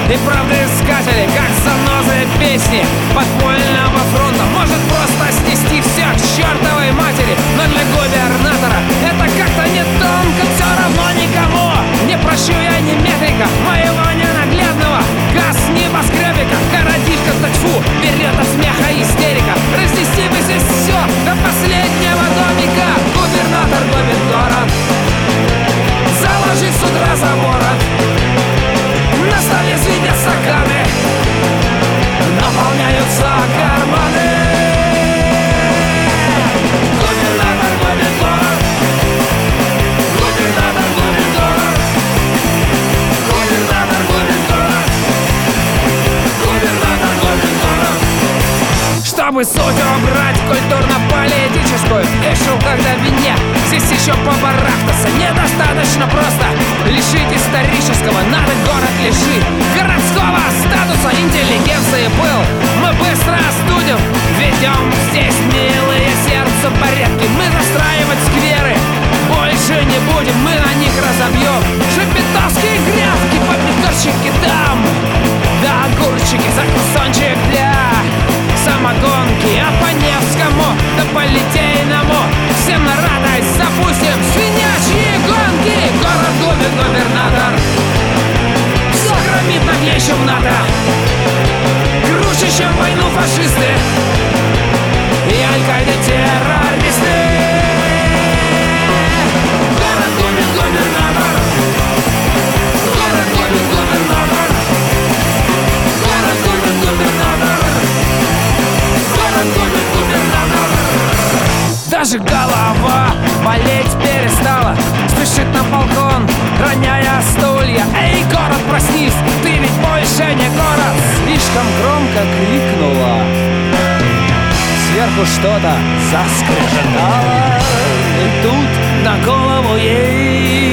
И правдоискатели, как занозы песни подпольного фронта, может просто снести всех к чертовой матери. Но для губернатора это как-то не тонко, все равно никому не прощу я ни метрика моего ненаглядного газ небоскребика. Городишко-то тьфу, берет от смеха истерика. Разнести бы здесь все до последнего домика. Губернатор губит город, заложи с утра за ворот. На столе звенят стаканы, наполняются карманы. Губернатор губит город, губернатор губит город, губернатор губит город, губернатор губит город. Чтобы суть убрать культурно-политическую, решил, когда в вине здесь еще побарахтаться недостаточно просто. Лишить исторического, надо город лишить городского статуса интеллигенции был. Мы быстро остудим, ведем здесь милые сердцу порядки. Мы застраивать скверы больше не будем, мы на них разобьем шепетовские грядки, помидорчики там, да огурчики, закусончик для самогонки. А по Невскому да по Литейному всем на радость запустим свинячьи гонки. Город губит губернатор, все громит наглее, чем НАТО, круче, чем войну фашисты и аль-Каида террористы. Город губит губернатор, город губит губернатор, город губит губернатор, город губит губернатор. Даже голова болеть перестала, спешит на балкон, роняя стулья. Эй, город, проснись, ты ведь больше не город. Слишком громко крикнула, сверху что-то заскрежетало. И тут на голову ей